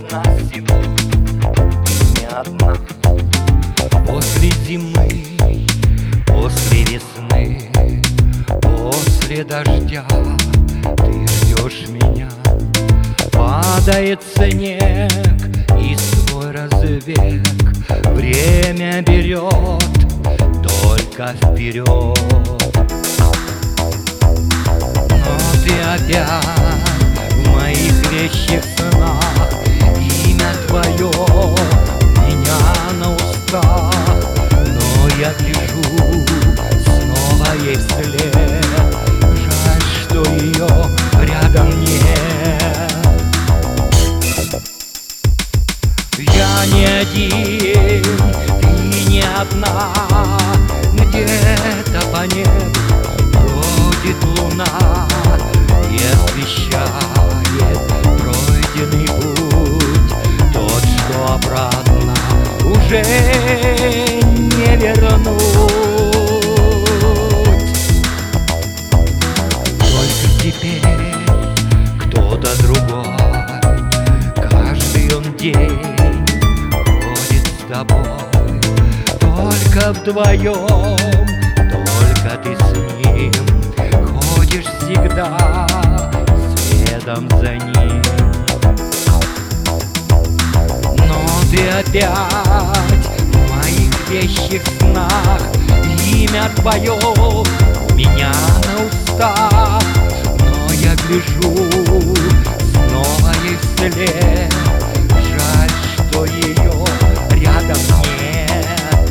одна секунда, не одна. После зимы, после весны, после дождя ты ждешь меня. Падает снег и свой развек время берет только вперед. Но ты опять в моих вещих снах, имя твое у меня на устах. Но я гляжу снова ей вслед, жаль, что ее рядом нет. Я не один, ты не одна, где-то по небу бродит луна и освещает пройденный путь, тот, что обратно уже не вернуть. Только теперь кто-то другой каждый он день ходит с тобой, только вдвоем, только ты с ним ходишь всегда следом за ним. Но ты опять в моих вещих снах, имя твое у меня на устах. Но я гляжу снова ей вслед, жаль, что ее рядом нет.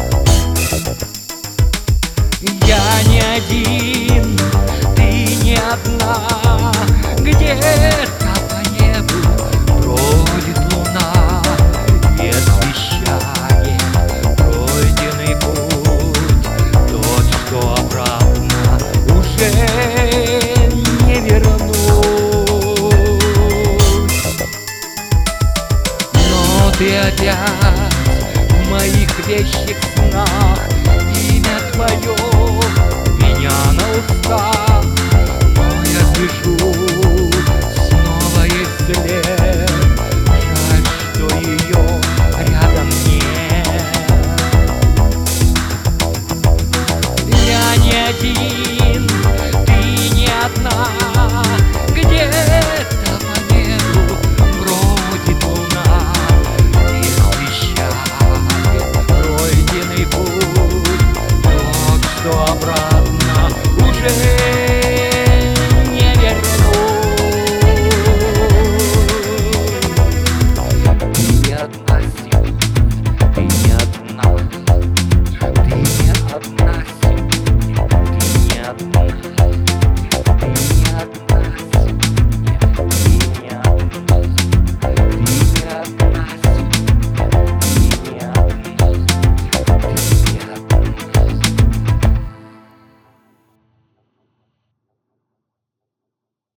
Я не один, ты не одна, где-то по небу бродит луна и освещает пройденный путь, тот, что обратно уже не вернуть. Но ты опять в моих вещих снах, имя твое у меня на устах. Но я гляжу снова ей вслед,